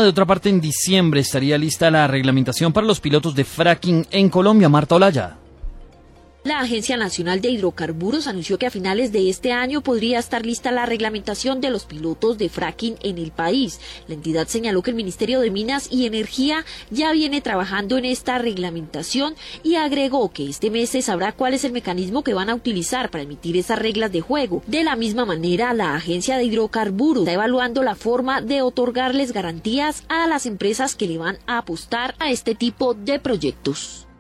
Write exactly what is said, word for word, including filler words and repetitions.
de otra parte, en diciembre estaría lista la reglamentación para los pilotos de fracking en Colombia. Marta Olaya. La Agencia Nacional de Hidrocarburos anunció que a finales de este año podría estar lista la reglamentación de los pilotos de fracking en el país. La entidad señaló que el Ministerio de Minas y Energía ya viene trabajando en esta reglamentación y agregó que este mes se sabrá cuál es el mecanismo que van a utilizar para emitir esas reglas de juego. De la misma manera, la Agencia de Hidrocarburos está evaluando la forma de otorgarles garantías a las empresas que le van a apostar a este tipo de proyectos.